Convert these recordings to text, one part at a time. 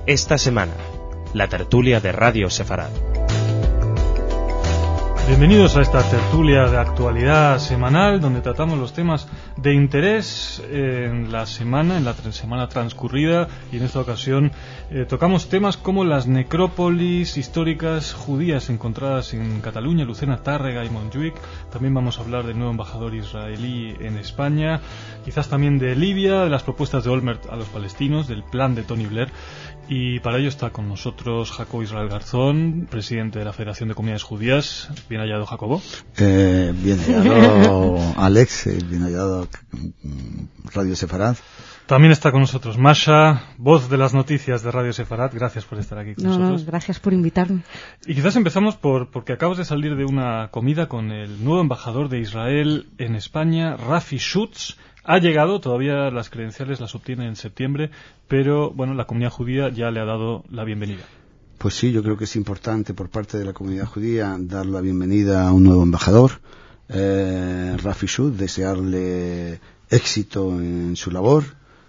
esta semana, la tertulia de Radio Sefarad. Bienvenidos a esta tertulia de actualidad semanal donde tratamos los temas de interés en la semana transcurrida, y en esta ocasión tocamos temas como las necrópolis históricas judías encontradas en Cataluña, Lucena, Tàrrega y Montjuïc. También vamos a hablar del nuevo embajador israelí en España, quizás también de Libia, de las propuestas de Olmert a los palestinos, del plan de Tony Blair. Y para ello está con nosotros Jacobo Israel Garzón, presidente de la Federación de Comunidades Judías. Bien hallado, Jacobo. Bien hallado, Alex. Bien hallado, Radio Sefarad. También está con nosotros Masha, voz de las noticias de Radio Sefarad. Gracias por estar aquí con nosotros. Gracias por invitarme. Y quizás empezamos porque acabas de salir de una comida con el nuevo embajador de Israel en España, Rafi Schutz. Ha llegado, todavía las credenciales las obtiene en septiembre, pero bueno, la comunidad judía ya le ha dado la bienvenida. Pues sí, yo creo que es importante por parte de la comunidad judía dar la bienvenida a un nuevo embajador, Rafi Schutz, desearle éxito en su labor,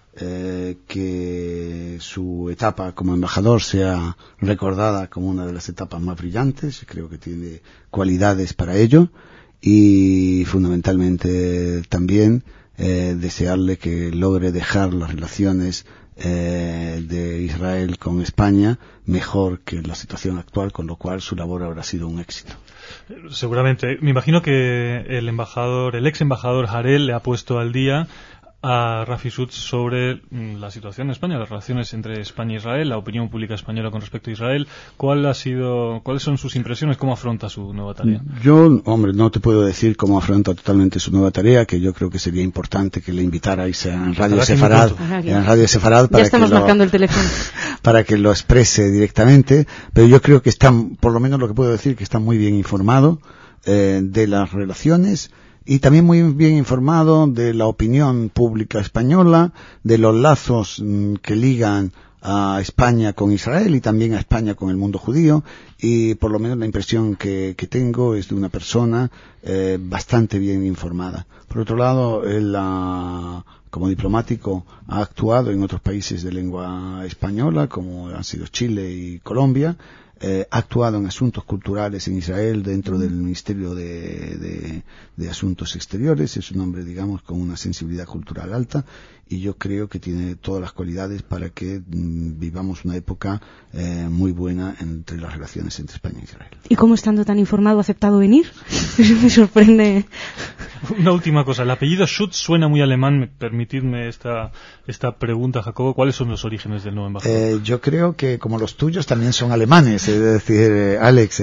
que su etapa como embajador sea recordada como una de las etapas más brillantes. Creo que tiene cualidades para ello, y fundamentalmente también desearle que logre dejar las relaciones de Israel con España mejor que la situación actual, con lo cual su labor habrá sido un éxito. Seguramente. Me imagino que el ex embajador Harel le ha puesto al día a Rafi Schutz sobre la situación en España, las relaciones entre España e Israel, la opinión pública española con respecto a Israel. ¿Cuáles son sus impresiones? ¿Cómo afronta su nueva tarea? Yo, no te puedo decir cómo afronta totalmente su nueva tarea, que yo creo que sería importante que le invitarais en Radio Sefarad, ya estamos marcando el teléfono para que lo exprese directamente. Pero yo creo que está, por lo menos lo que puedo decir, que está muy bien informado de las relaciones, y también muy bien informado de la opinión pública española, de los lazos que ligan a España con Israel y también a España con el mundo judío, y por lo menos la impresión que tengo es de una persona bastante bien informada. Por otro lado, él como diplomático ha actuado en otros países de lengua española, como han sido Chile y Colombia. Ha actuado en asuntos culturales en Israel dentro del Ministerio de Asuntos Exteriores. Es un hombre, digamos, con una sensibilidad cultural alta, y yo creo que tiene todas las cualidades para que vivamos una época muy buena entre las relaciones entre España e Israel. ¿Y cómo, estando tan informado, ha aceptado venir? Me sorprende. Una última cosa, el apellido Schutz suena muy alemán. Permitidme esta pregunta, Jacobo. ¿Cuáles son los orígenes del nuevo embajador? Yo creo que, como los tuyos, también son alemanes. Es decir, Alex,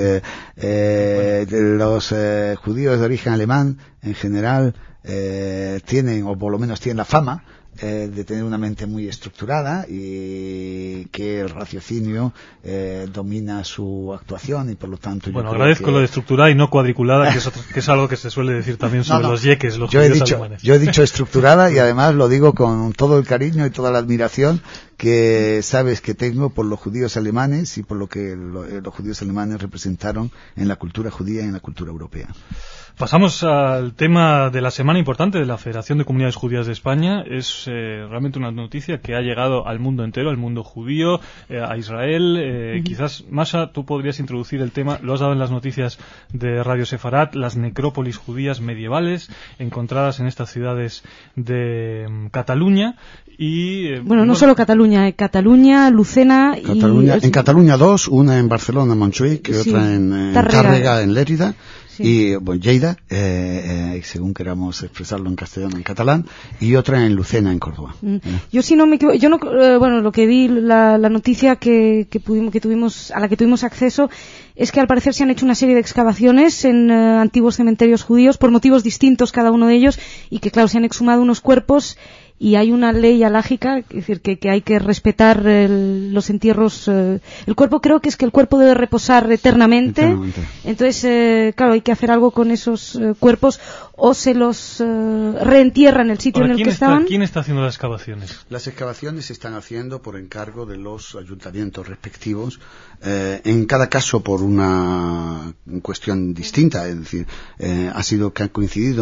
los judíos de origen alemán, en general, tienen, o por lo menos tienen la fama, de tener una mente muy estructurada, y que el raciocinio domina su actuación, y por lo tanto agradezco lo de estructurada y no cuadriculada, que es algo que se suele decir también sobre los yeques, los judíos alemanes. Yo he dicho estructurada, y además lo digo con todo el cariño y toda la admiración que sabes que tengo por los judíos alemanes y por lo que los judíos alemanes representaron en la cultura judía y en la cultura europea. Pasamos al tema de la semana importante de la Federación de Comunidades Judías de España. Es realmente una noticia que ha llegado al mundo entero, al mundo judío, a Israel. Quizás, Masha, tú podrías introducir el tema. Lo has dado en las noticias de Radio Sefarad: las necrópolis judías medievales encontradas en estas ciudades de Cataluña. Y no solo Cataluña, Cataluña, Lucena en Cataluña 2, una en Barcelona, Montjuïc, y otra en Tàrrega, en Lérida. Sí. Y Lleida, según queramos expresarlo en castellano, en catalán, y otra en Lucena, en Córdoba. Yo, si no me equivoco, lo que vi, la noticia que tuvimos, a la que tuvimos acceso, es que al parecer se han hecho una serie de excavaciones en antiguos cementerios judíos por motivos distintos cada uno de ellos, y que claro, se han exhumado unos cuerpos, y hay una ley alágica, es decir, que hay que respetar los entierros. El cuerpo, creo que es que el cuerpo debe reposar eternamente. Entonces, claro, hay que hacer algo con esos cuerpos, o se los reentierra en el sitio en el que estaban. ¿Quién está haciendo las excavaciones? Las excavaciones se están haciendo por encargo de los ayuntamientos respectivos, en cada caso por una cuestión distinta, es decir, ha sido que han coincidido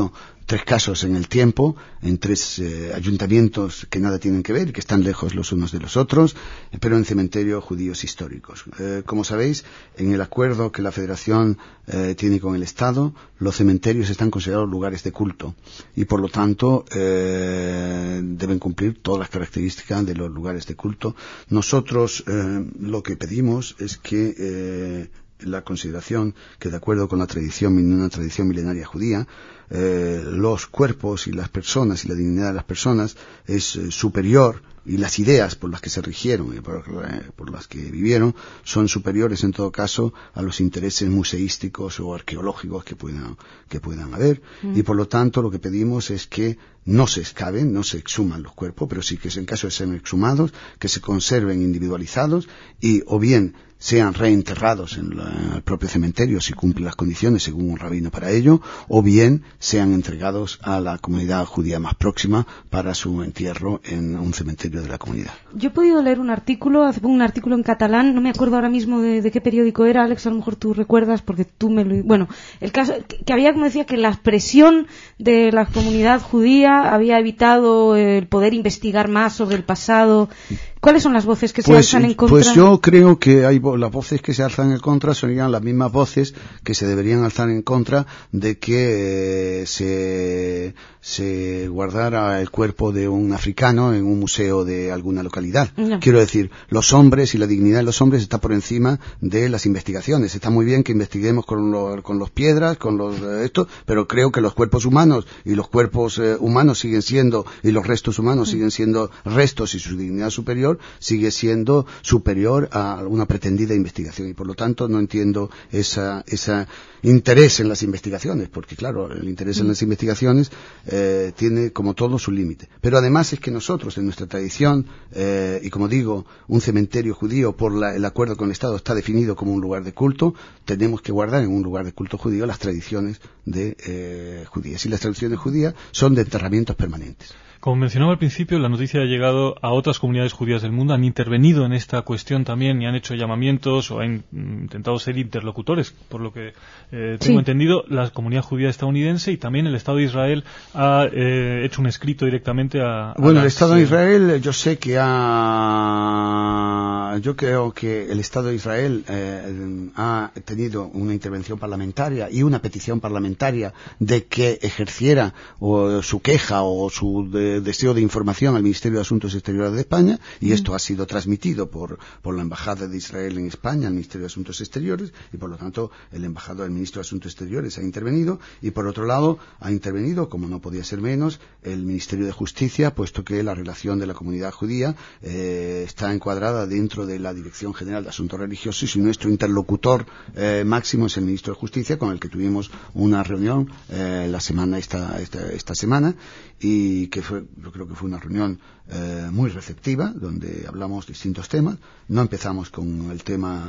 3 casos en el tiempo, en 3 ayuntamientos que nada tienen que ver, que están lejos los unos de los otros, pero en cementerios judíos históricos. Como sabéis, en el acuerdo que la Federación tiene con el Estado, los cementerios están considerados lugares de culto y por lo tanto deben cumplir todas las características de los lugares de culto. Nosotros lo que pedimos es que la consideración que, de acuerdo con una tradición milenaria judía, los cuerpos y las personas y la dignidad de las personas es superior, y las ideas por las que se rigieron y por las que vivieron son superiores en todo caso a los intereses museísticos o arqueológicos que puedan haber, y por lo tanto lo que pedimos es que no se excaven, no se exhuman los cuerpos, pero sí que en caso de ser exhumados, que se conserven individualizados y o bien sean reenterrados en el propio cementerio si cumplen las condiciones según un rabino para ello, o bien sean entregados a la comunidad judía más próxima para su entierro en un cementerio de la comunidad. Yo he podido leer un artículo en catalán, no me acuerdo ahora mismo de qué periódico era, Alex, a lo mejor tú recuerdas porque tú me lo... Bueno, el caso que había, como decía, que la presión de la comunidad judía había evitado el poder investigar más sobre el pasado. ¿Cuáles son las voces que se alzan en contra? Pues yo creo que las voces que se alzan en contra serían las mismas voces que se deberían alzar en contra de que se guardara el cuerpo de un africano en un museo de alguna localidad. No. Quiero decir, los hombres y la dignidad de los hombres está por encima de las investigaciones. Está muy bien que investiguemos con los piedras, pero creo que los cuerpos humanos y los cuerpos humanos siguen siendo, y los restos humanos siguen siendo restos, y su dignidad superior sigue siendo superior a una pretendida investigación, y por lo tanto no entiendo ese interés en las investigaciones, porque claro, el interés en las investigaciones tiene como todo su límite, pero además es que nosotros en nuestra tradición, y como digo, un cementerio judío por el acuerdo con el Estado está definido como un lugar de culto, tenemos que guardar en un lugar de culto judío las tradiciones judías, y las tradiciones judías son de enterramientos permanentes. Como mencionaba al principio, la noticia ha llegado a otras comunidades judías del mundo, han intervenido en esta cuestión también y han hecho llamamientos o han intentado ser interlocutores, por lo que tengo entendido, la comunidad judía estadounidense y también el Estado de Israel ha hecho un escrito directamente a... Bueno, el Estado de Israel, yo creo que el Estado de Israel ha tenido una intervención parlamentaria y una petición parlamentaria de que ejerciera su queja o su deseo de información al Ministerio de Asuntos Exteriores de España, y esto ha sido transmitido por la Embajada de Israel en España al Ministerio de Asuntos Exteriores, y por lo tanto el embajador, el ministro de Asuntos Exteriores ha intervenido, y por otro lado ha intervenido, como no podía ser menos, el Ministerio de Justicia, puesto que la relación de la comunidad judía está encuadrada dentro de la Dirección General de Asuntos Religiosos, y nuestro interlocutor máximo es el ministro de Justicia, con el que tuvimos una reunión esta semana, y que yo creo que fue una reunión muy receptiva, donde hablamos distintos temas. No empezamos con el tema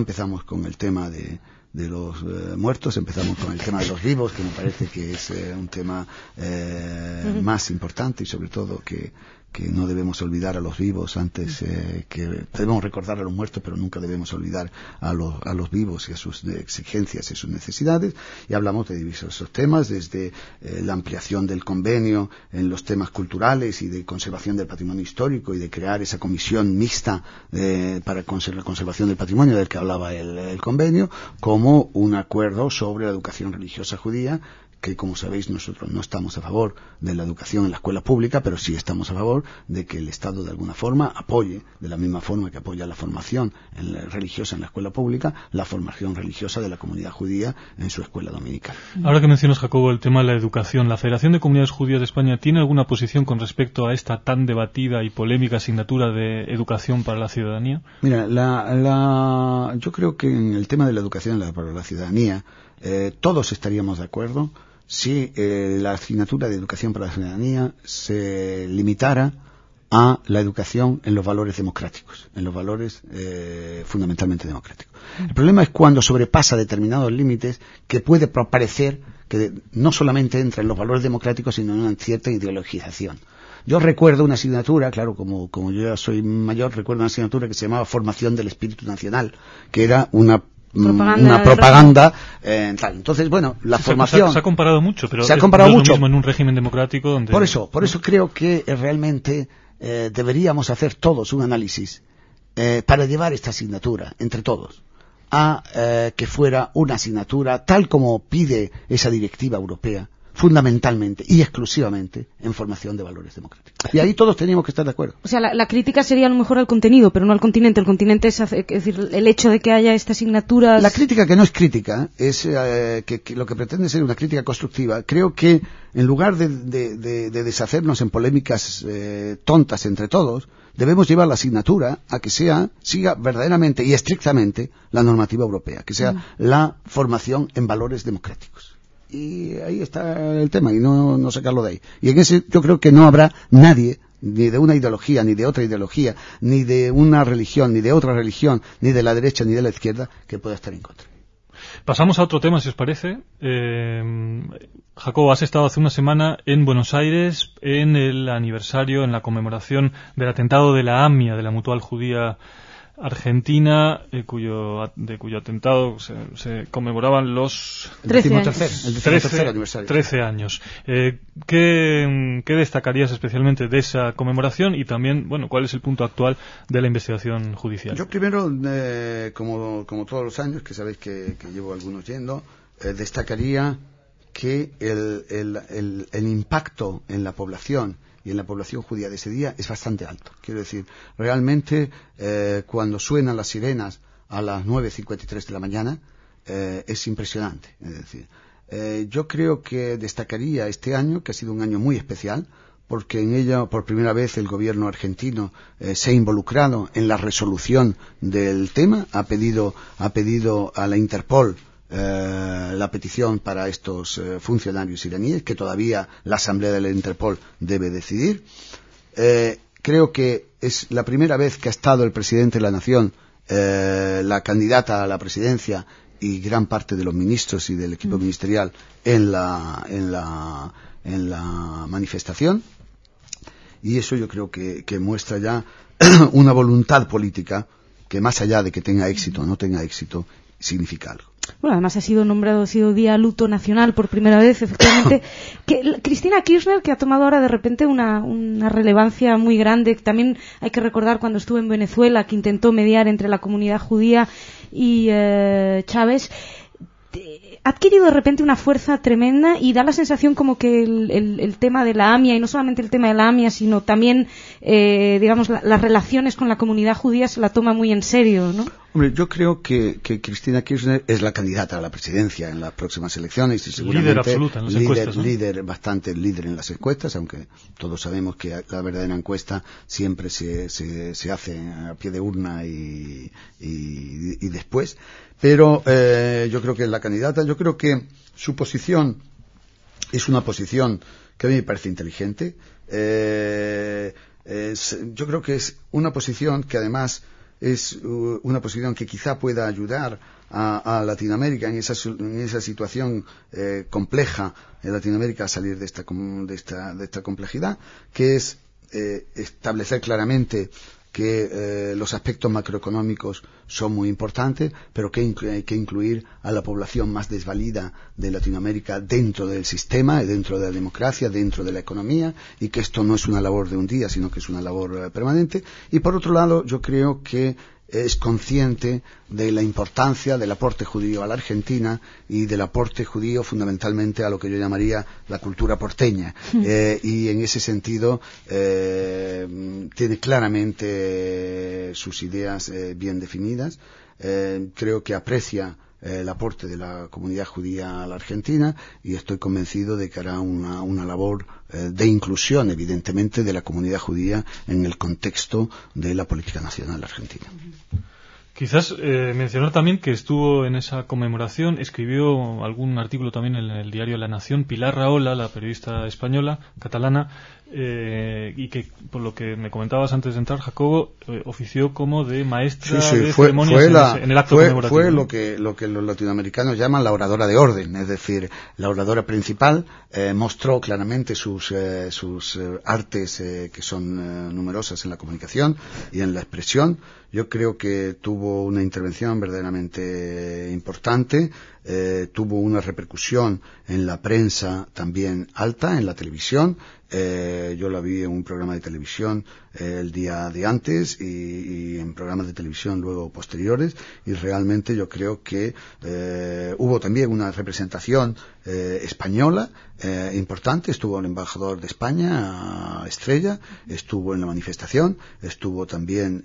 de los muertos, empezamos con el tema de los vivos, que me parece que es un tema más importante, y sobre todo que no debemos olvidar a los vivos antes, que debemos recordar a los muertos, pero nunca debemos olvidar a los vivos y a sus exigencias y sus necesidades. Y hablamos de diversos temas, desde la ampliación del convenio en los temas culturales y de conservación del patrimonio histórico, y de crear esa comisión mixta para la conservación del patrimonio del que hablaba el convenio, como un acuerdo sobre la educación religiosa judía, que, como sabéis, nosotros no estamos a favor de la educación en la escuela pública, pero sí estamos a favor de que el Estado de alguna forma apoye, de la misma forma que apoya la formación religiosa en la escuela pública, la formación religiosa de la comunidad judía en su escuela dominical. Ahora que mencionas, Jacobo, el tema de la educación, ¿la Federación de Comunidades Judías de España tiene alguna posición con respecto a esta tan debatida y polémica asignatura de educación para la ciudadanía? Mira, yo creo que en el tema de la educación para la ciudadanía todos estaríamos de acuerdo si la asignatura de educación para la ciudadanía se limitara a la educación en los valores democráticos, en los valores fundamentalmente democráticos. El problema es cuando sobrepasa determinados límites, que puede parecer que no solamente entra en los valores democráticos, sino en una cierta ideologización. Yo recuerdo una asignatura, claro, como yo ya soy mayor, recuerdo una asignatura que se llamaba Formación del Espíritu Nacional, que era una una propaganda tal. Entonces, bueno, la formación se ha comparado mucho, pero se ha comparado mucho. Lo mismo en un régimen democrático donde... Por eso creo que realmente deberíamos hacer todos un análisis para llevar esta asignatura entre todos a que fuera una asignatura tal como pide esa directiva europea, fundamentalmente y exclusivamente en formación de valores democráticos. Y ahí todos teníamos que estar de acuerdo. O sea, la crítica sería a lo mejor al contenido, pero no al continente. El continente es decir, el hecho de que haya esta asignatura... La crítica que no es crítica, es que lo que pretende ser una crítica constructiva. Creo que en lugar de deshacernos en polémicas tontas entre todos, debemos llevar la asignatura a que siga verdaderamente y estrictamente la normativa europea, que sea la formación en valores democráticos. Y ahí está el tema, y no sacarlo de ahí. Y en ese yo creo que no habrá nadie, ni de una ideología, ni de otra ideología, ni de una religión, ni de otra religión, ni de la derecha, ni de la izquierda, que pueda estar en contra. Pasamos a otro tema, si os parece. Jacobo, has estado hace una semana en Buenos Aires en el aniversario, en la conmemoración del atentado de la AMIA, de la Mutual Judía Argentina, cuyo atentado se conmemoraban los 13 aniversario. 13 años. ¿Qué destacarías especialmente de esa conmemoración y también, bueno, cuál es el punto actual de la investigación judicial? Yo primero, como todos los años, que sabéis que llevo algunos yendo, destacaría que el impacto en la población y en la población judía de ese día es bastante alto. Quiero decir, realmente cuando suenan las sirenas a las 9:53 de la mañana es impresionante. Es decir, yo creo que destacaría este año, que ha sido un año muy especial, porque en ella por primera vez el gobierno argentino se ha involucrado en la resolución del tema, ha pedido a la Interpol la petición para estos funcionarios iraníes, que todavía la Asamblea de la Interpol debe decidir. Creo que es la primera vez que ha estado el presidente de la Nación, la candidata a la presidencia y gran parte de los ministros y del equipo ministerial en la manifestación, y eso yo creo que muestra ya una voluntad política que, más allá de que tenga éxito o no tenga éxito, significa algo. Bueno, además ha sido día luto nacional por primera vez, efectivamente. Cristina Kirchner, que ha tomado ahora de repente una relevancia muy grande. También hay que recordar cuando estuvo en Venezuela, que intentó mediar entre la comunidad judía y Chávez. Ha adquirido de repente una fuerza tremenda y da la sensación como que el tema de la AMIA, y no solamente el tema de la AMIA, sino también, digamos, las relaciones con la comunidad judía se la toma muy en serio, ¿no? Hombre, yo creo que Cristina Kirchner es la candidata a la presidencia en las próximas elecciones y seguramente líder absoluta en las encuestas, ¿no? Bastante líder en las encuestas, aunque todos sabemos que la verdadera encuesta siempre se hace a pie de urna y después. Pero yo creo que es la candidata. Yo creo que su posición es una posición que a mí me parece inteligente. Yo creo que es una posición que además es una posición que quizá pueda ayudar a Latinoamérica en esa situación compleja en Latinoamérica a salir de esta complejidad, que es establecer claramente que los aspectos macroeconómicos son muy importantes, pero que hay que incluir a la población más desvalida de Latinoamérica dentro del sistema, dentro de la democracia, dentro de la economía, y que esto no es una labor de un día, sino que es una labor permanente. Y por otro lado, yo creo que es consciente de la importancia del aporte judío a la Argentina y del aporte judío fundamentalmente a lo que yo llamaría la cultura porteña. Y en ese sentido tiene claramente sus ideas bien definidas. Creo que aprecia el aporte de la comunidad judía a la Argentina y estoy convencido de que hará una labor de inclusión, evidentemente, de la comunidad judía en el contexto de la política nacional argentina. Quizás mencionar también que estuvo en esa conmemoración, escribió algún artículo también en el diario La Nación, Pilar Rahola, la periodista española, catalana, y que, por lo que me comentabas antes de entrar, Jacobo, ofició como de maestra de ceremonias en el acto conmemorativo. Fue lo que los latinoamericanos llaman la oradora de orden, es decir, la oradora principal. Mostró claramente sus artes que son numerosas en la comunicación y en la expresión. Yo creo que tuvo una intervención verdaderamente importante, tuvo una repercusión en la prensa también alta, en la televisión. Yo la vi en un programa de televisión el día de antes y en programas de televisión luego posteriores, y realmente yo creo que hubo también una representación española importante. Estuvo el embajador de España, Estrella, estuvo en la manifestación, estuvo también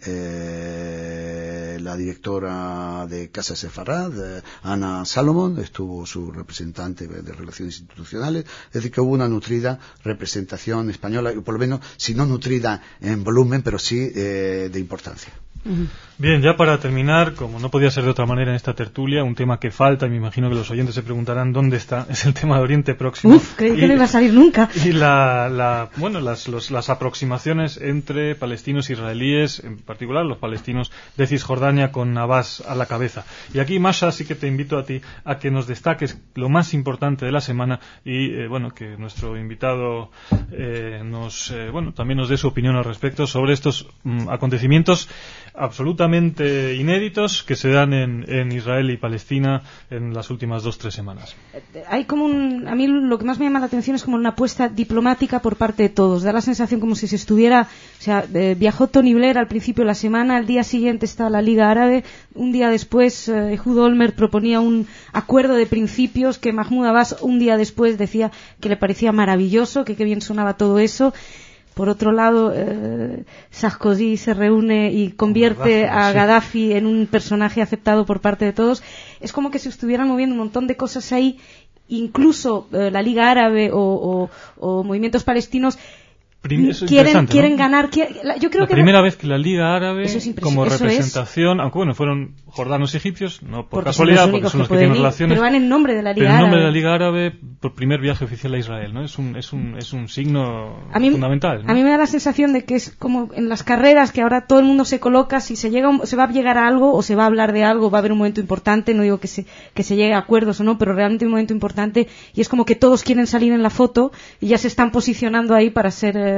la directora de Casa Sefarad, Ana Salomón, estuvo su representante de Relaciones Institucionales. Es decir, que hubo una nutrida representación española, y por lo menos, si no nutrida en volumen, pero sí de importancia. Bien, ya para terminar, como no podía ser de otra manera en esta tertulia, un tema que falta, y me imagino que los oyentes se preguntarán dónde está, es el tema de Oriente Próximo. Creí que no iba a salir nunca. Y las aproximaciones entre palestinos e israelíes, en particular los palestinos de Cisjordania con Abbas a la cabeza. Y aquí, Masha, sí que te invito a ti a que nos destaques lo más importante de la semana y, que nuestro invitado también nos dé su opinión al respecto sobre estos acontecimientos absolutamente inéditos que se dan en Israel y Palestina en las últimas 2-3 semanas. Hay como a mí lo que más me llama la atención es como una apuesta diplomática por parte de todos. Da la sensación como si se estuviera, viajó Tony Blair al principio de la semana, al día siguiente estaba la Liga Árabe, un día después Ehud Olmert proponía un acuerdo de principios que Mahmoud Abbas un día después decía que le parecía maravilloso, que qué bien sonaba todo eso. Por otro lado, Sarkozy se reúne y convierte a Gaddafi en un personaje aceptado por parte de todos. Es como que se estuvieran moviendo un montón de cosas ahí, incluso la Liga Árabe o movimientos palestinos quieren ganar. Yo creo que primera vez que la Liga Árabe, como representación, aunque fueron jordanos y egipcios, no por casualidad, porque son los que tienen relaciones, pero van en nombre de la Liga Árabe. Árabe. En nombre de la Liga Árabe, por primer viaje oficial a Israel, ¿no? Es un signo fundamental, ¿no? A mí me da la sensación de que es como en las carreras, que ahora todo el mundo se coloca, si se va a llegar a algo o se va a hablar de algo, va a haber un momento importante, no digo que se llegue a acuerdos o no, pero realmente un momento importante, y es como que todos quieren salir en la foto y ya se están posicionando ahí para ser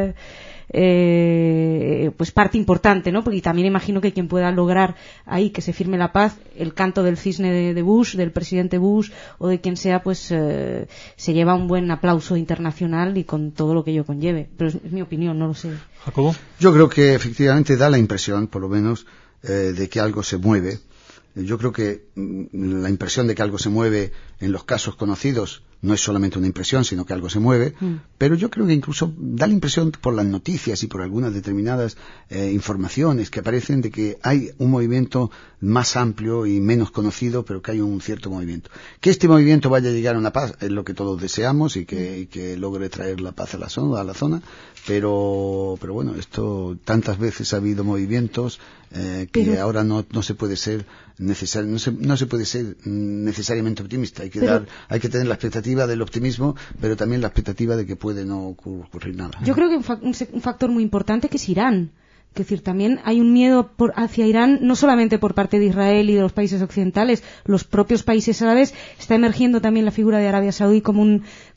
parte importante, ¿no? Porque también imagino que quien pueda lograr ahí que se firme la paz, el canto del cisne de Bush, del presidente Bush o de quien sea, se lleva un buen aplauso internacional y con todo lo que ello conlleve. Pero es mi opinión, no lo sé. ¿Jacobo? Yo creo que efectivamente da la impresión, por lo menos, de que algo se mueve. Yo creo que la impresión de que algo se mueve en los casos conocidos no es solamente una impresión, sino que algo se mueve, pero yo creo que incluso da la impresión por las noticias y por algunas determinadas informaciones que aparecen de que hay un movimiento más amplio y menos conocido, pero que hay un cierto movimiento. Que este movimiento vaya a llegar a una paz es lo que todos deseamos y que logre traer la paz a la zona, pero bueno, esto tantas veces ha habido movimientos que ahora no se puede ser no se puede ser necesariamente optimista. Hay que tener la expectativa del optimismo, pero también la expectativa de que puede no ocurrir nada. Yo creo que un factor muy importante que es Irán. Es decir, también hay un miedo hacia Irán, no solamente por parte de Israel y de los países occidentales, los propios países árabes. Está emergiendo también la figura de Arabia Saudí como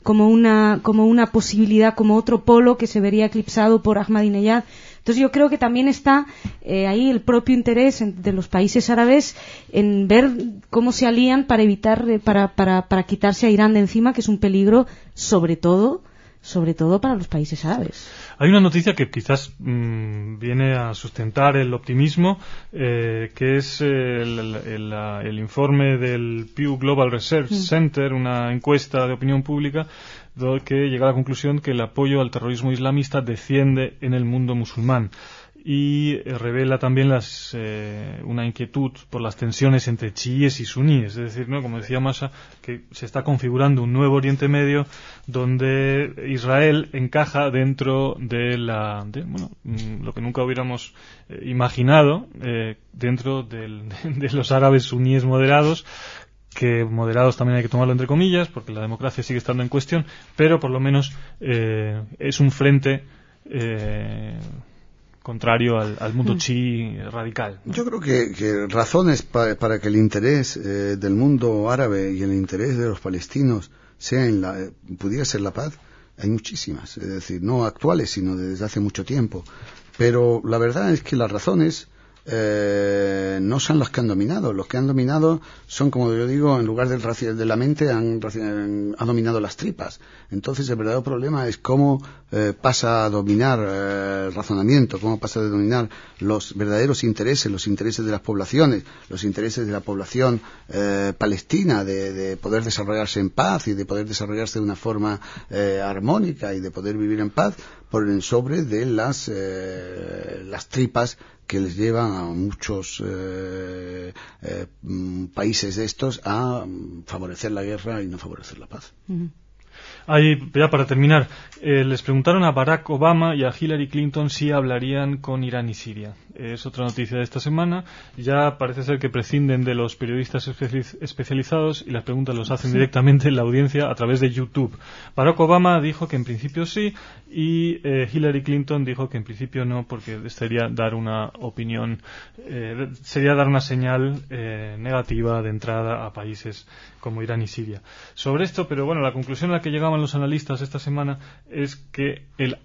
una posibilidad, como otro polo que se vería eclipsado por Ahmadinejad. Entonces yo creo que también está ahí el propio interés de los países árabes en ver cómo se alían para evitar, para quitarse a Irán de encima, que es un peligro sobre todo para los países árabes. Hay una noticia que quizás viene a sustentar el optimismo, que es el informe del Pew Global Research Center, una encuesta de opinión pública, que llega a la conclusión que el apoyo al terrorismo islamista desciende en el mundo musulmán. Y revela también una inquietud por las tensiones entre chiíes y suníes, es decir, ¿no?, como decía Masa, que se está configurando un nuevo Oriente Medio donde Israel encaja dentro de lo que nunca hubiéramos imaginado, dentro de los árabes suníes moderados, que moderados también hay que tomarlo entre comillas porque la democracia sigue estando en cuestión, pero por lo menos es un frente contrario al mundo chií radical, ¿no? Yo creo que razones para que el interés del mundo árabe y el interés de los palestinos pudiera ser la paz, hay muchísimas, es decir, no actuales, sino desde hace mucho tiempo. Pero la verdad es que las razones no son los que han dominado. Los que han dominado son, como yo digo, en lugar de la mente, han dominado las tripas. Entonces, el verdadero problema es cómo pasa a dominar el razonamiento, cómo pasa a dominar los verdaderos intereses, los intereses de las poblaciones, los intereses de la población palestina, de poder desarrollarse en paz y de poder desarrollarse de una forma armónica y de poder vivir en paz, por en sobre de las tripas que les llevan a muchos países de estos a favorecer la guerra y no favorecer la paz. Uh-huh. Ahí, ya para terminar, les preguntaron a Barack Obama y a Hillary Clinton si hablarían con Irán y Siria. Es otra noticia de esta semana. Ya parece ser que prescinden de los periodistas especializados y las preguntas los hacen directamente en la audiencia a través de YouTube. Barack Obama dijo que en principio sí y Hillary Clinton dijo que en principio no, porque sería dar una opinión, sería dar una señal negativa de entrada a países como Irán y Siria. Sobre esto, pero bueno, la conclusión a la que llegaban los analistas esta semana es que el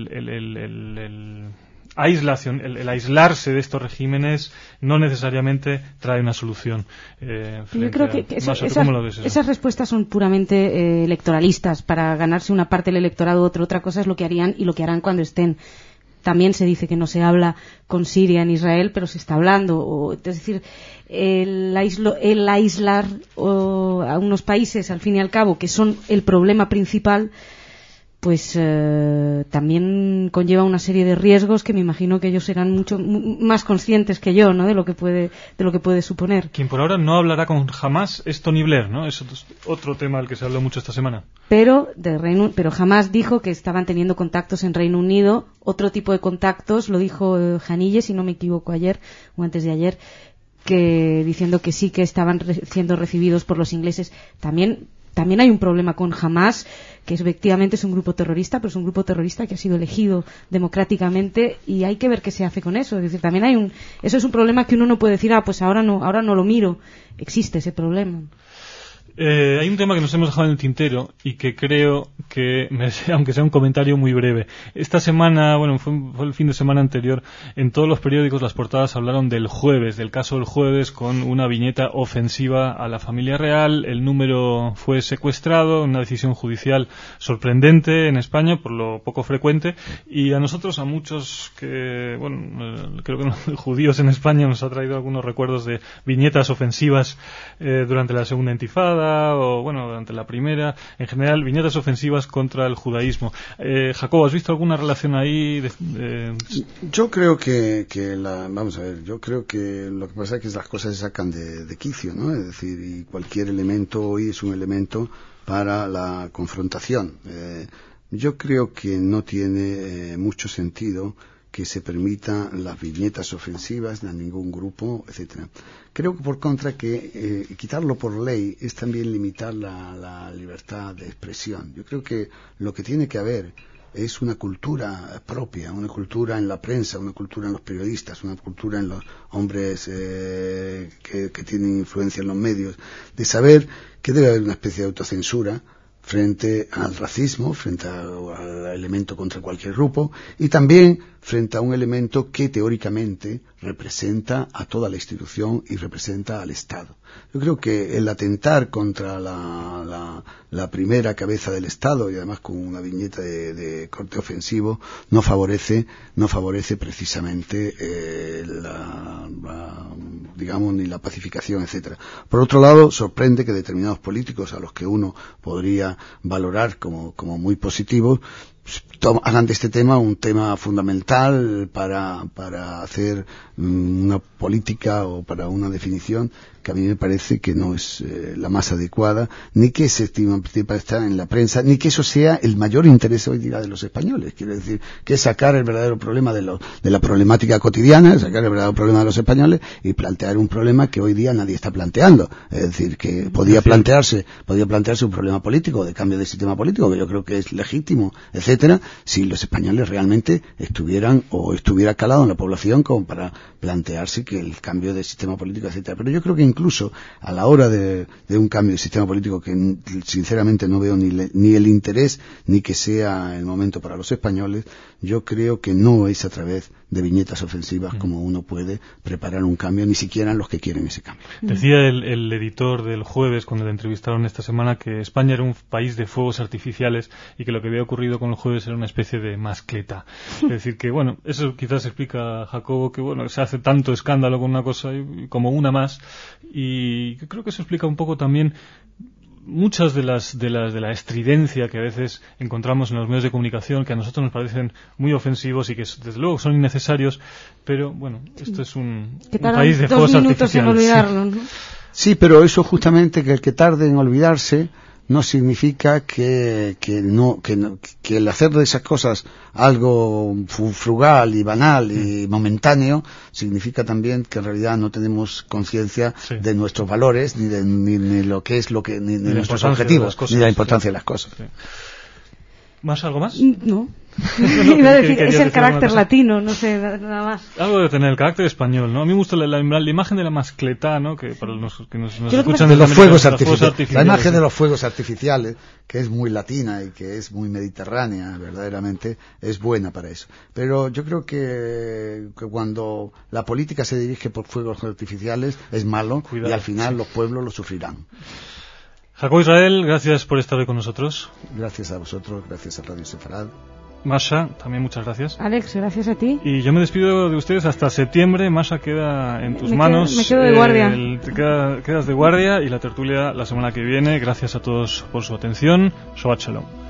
aislarse de estos regímenes no necesariamente trae una solución. Yo creo que esas respuestas son puramente electoralistas, para ganarse una parte del electorado u otra cosa es lo que harían y lo que harán cuando estén. También se dice que no se habla con Siria en Israel, pero se está hablando. Es decir, el aislar a unos países, al fin y al cabo, que son el problema principal, pues también conlleva una serie de riesgos que me imagino que ellos serán mucho más conscientes que yo, ¿no? de lo que puede suponer. Quien por ahora no hablará con Hamás es Tony Blair, ¿no? Es otro tema del que se habló mucho esta semana. Pero Hamás dijo que estaban teniendo contactos en Reino Unido, otro tipo de contactos, lo dijo Haniyeh, si no me equivoco, ayer o antes de ayer, que diciendo que sí que estaban siendo recibidos por los ingleses. También hay un problema con Hamás, que efectivamente es un grupo terrorista, pero es un grupo terrorista que ha sido elegido democráticamente y hay que ver qué se hace con eso. Es decir, también eso es un problema que uno no puede decir, pues ahora no lo miro. Existe ese problema. Hay un tema que nos hemos dejado en el tintero y que creo que, aunque sea un comentario muy breve, esta semana, fue el fin de semana anterior, en todos los periódicos las portadas hablaron del caso del jueves, con una viñeta ofensiva a la familia real. El número fue secuestrado, una decisión judicial sorprendente en España por lo poco frecuente, y a nosotros, a muchos creo que judíos en España, nos ha traído algunos recuerdos de viñetas ofensivas durante la segunda intifada, o durante la primera, en general viñetas ofensivas contra el judaísmo. Jacobo, ¿has visto alguna relación ahí? Yo creo vamos a ver, yo creo que lo que pasa es que las cosas se sacan de quicio, ¿no? Es decir, y cualquier elemento hoy es un elemento para la confrontación. Yo creo que no tiene mucho sentido que se permitan las viñetas ofensivas de ningún grupo, etcétera. Creo que por contra que quitarlo por ley es también limitar la libertad de expresión. Yo creo que lo que tiene que haber es una cultura propia, una cultura en la prensa, una cultura en los periodistas, una cultura en los hombres que tienen influencia en los medios, de saber que debe haber una especie de autocensura frente al racismo, frente al elemento contra cualquier grupo, y también frente a un elemento que teóricamente representa a toda la institución y representa al Estado. Yo creo que el atentar contra la primera cabeza del Estado, y además con una viñeta de corte ofensivo, no favorece precisamente ni la pacificación, etcétera. Por otro lado, sorprende que determinados políticos, a los que uno podría valorar como muy positivos, hagan de este tema un tema fundamental para hacer una política o para una definición que a mí me parece que no es la más adecuada, ni que se esté en la prensa, ni que eso sea el mayor interés hoy día de los españoles. Quiero decir, que es sacar el verdadero problema de la problemática cotidiana, sacar el verdadero problema de los españoles y plantear un problema que hoy día nadie está planteando. Es decir, que podía plantearse un problema político, de cambio de sistema político, que yo creo que es legítimo, etcétera, etcétera, si los españoles realmente estuviera calado en la población como para plantearse que el cambio de sistema político, etcétera. Pero yo creo que incluso a la hora de un cambio de sistema político, que sinceramente no veo ni el interés ni que sea el momento para los españoles, yo creo que no es a través de viñetas ofensivas como uno puede preparar un cambio, ni siquiera los que quieren ese cambio. Decía el editor del Jueves, cuando le entrevistaron esta semana, que España era un país de fuegos artificiales y que lo que había ocurrido con el Jueves era una especie de mascleta. Es decir, que bueno, eso quizás explica, Jacobo, que bueno, se hace tanto escándalo con una cosa como una más, y creo que eso explica un poco también muchas de la estridencia que a veces encontramos en los medios de comunicación, que a nosotros nos parecen muy ofensivos y que desde luego son innecesarios, pero bueno, esto es un país de fuegos artificiales. En olvidarlo, ¿no? Sí, pero eso justamente, que el que tarde en olvidarse no significa que el hacer de esas cosas algo frugal y banal y momentáneo significa también que en realidad no tenemos conciencia de nuestros valores ni de lo que es ni de nuestros objetivos, ni de la importancia de las cosas. Sí. ¿Más algo más? No. Iba a decir, es el carácter latino, no sé, nada más. Algo de tener el carácter español, ¿no? A mí me gusta la imagen de la mascleta, ¿no? Que para los que nos escuchan de los fuegos artificiales. La imagen de los fuegos artificiales, que es muy latina y que es muy mediterránea, verdaderamente, es buena para eso. Pero yo creo que cuando la política se dirige por fuegos artificiales es malo. Cuidado, y al final los pueblos lo sufrirán. Jacobo Israel, gracias por estar hoy con nosotros. Gracias a vosotros, gracias a Radio Sefarad. Masha, también muchas gracias. Alex, gracias a ti. Y yo me despido de ustedes hasta septiembre. Masha, queda en tus manos. Me quedo de guardia. Quedas de guardia y la tertulia la semana que viene. Gracias a todos por su atención. Shabbat Shalom.